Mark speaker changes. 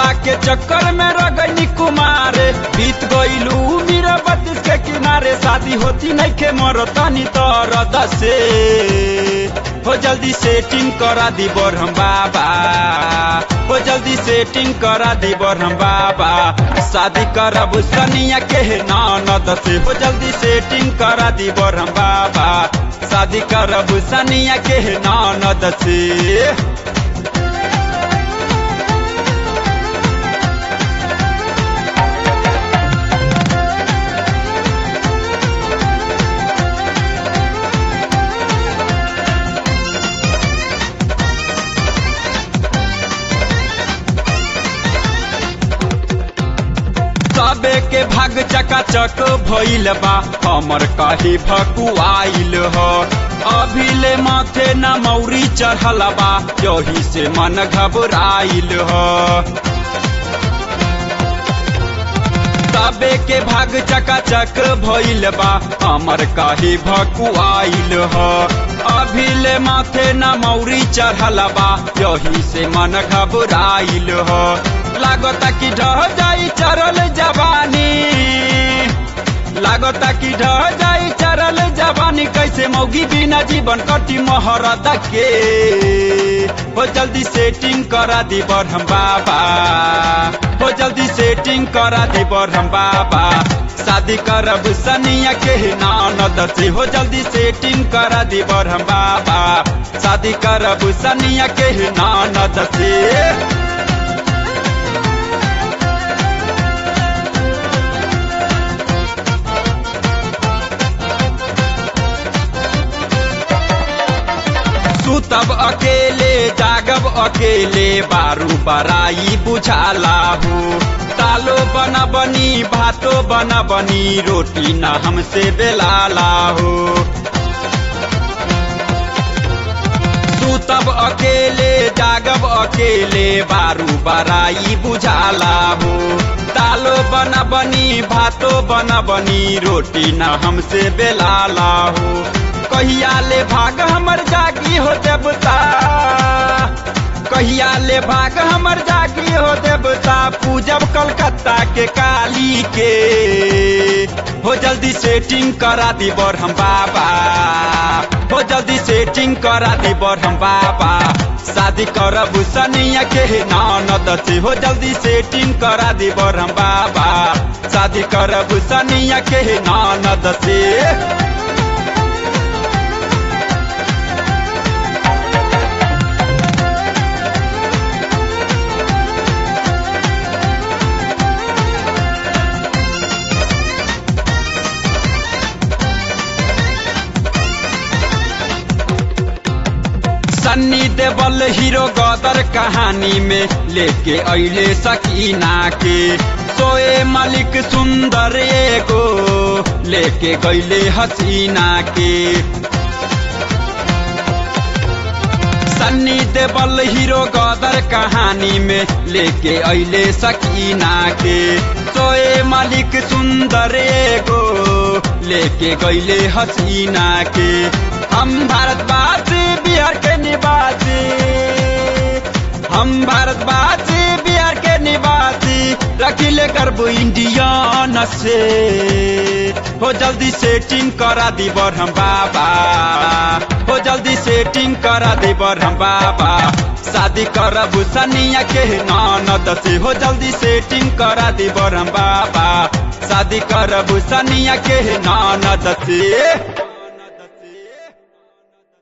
Speaker 1: हवा के चक्कर में रगनी कुमारे बीत गईलू मेरा 32 के किनारे शादी होती नहीं के मरतानी तर दसे हो जल्दी सेटिंग करा दी बरहम बाबा हो जल्दी सेटिंग करा दी बरहम बाबा शादी करब सनिया के ननद से हो जल्दी सेटिंग करा दी बरहम बाबा शादी करब सनिया के ननद से सबे के भाग चकाचक भइल बा हमर कही भकुआइल हो अभिले माथे न मौरी चढ़ल बा यही से मन घबराइल हो सबे के भाग चकाचक भइल बा हमर कही भकुआइल हो अभिले माथे न मौरी चढ़ल बा यही से मन घबराइल हो लागता कि ढह जाई चरल जवानी लागता कि ढह जाई चरल जवानी कैसे मौगी बिना जीवन कटी मोहरद के हो जल्दी सेटिंग करा दी बरहम बाबा हो जल्दी सेटिंग करा दी बरहम बाबा शादी करब सनिया के ननद से हो जल्दी सेटिंग करा दी बरहम बाबा शादी करब सनिया के ननद से सुतब अकेले जागब अकेले बारू बराई बुझाला हो तालो बना बनी भातो बना बनी रोटी न हमसे बेलाला हो सुतब अकेले जागब अकेले बारू बराई बुझाला हो तालो बना बनी भातो बना बनी रोटी न हमसे बेलाला हो कहिया ले भाग हमर जागी हो देवता कहिया ले भाग हमर जागी हो देवता पूजब कलकत्ता के काली के हो जल्दी सेटिंग करा दी बरहम बाबा हो जल्दी सेटिंग करा दी बरहम बाबा शादी करब सनिया के ननद से हो जल्दी सेटिंग करा दी बरहम बाबा शादी करब सनिया के ननद से सन्नी देवल हीरो गदर कहानी में लेके अइले सकीना के सोए मालिक सुंदर एगो लेके गइले हसीना के सन्नी देवल हीरो गदर कहानी में लेके अइले सकीना के सोए मालिक सुंदर एगो लेके गइले हसीना के हम भारतवासी बिहार के निवासी हम भारतवासी बिहार के निवासी रखिले गर्व इंडियन से हो जल्दी सेटिंग करा दी बरहम बाबा हो जल्दी सेटिंग करा दी बरहम बाबा शादी करब सनिया के ननद से हो जल्दी सेटिंग करा दी बरहम बाबा शादी करब सनिया के ननद से।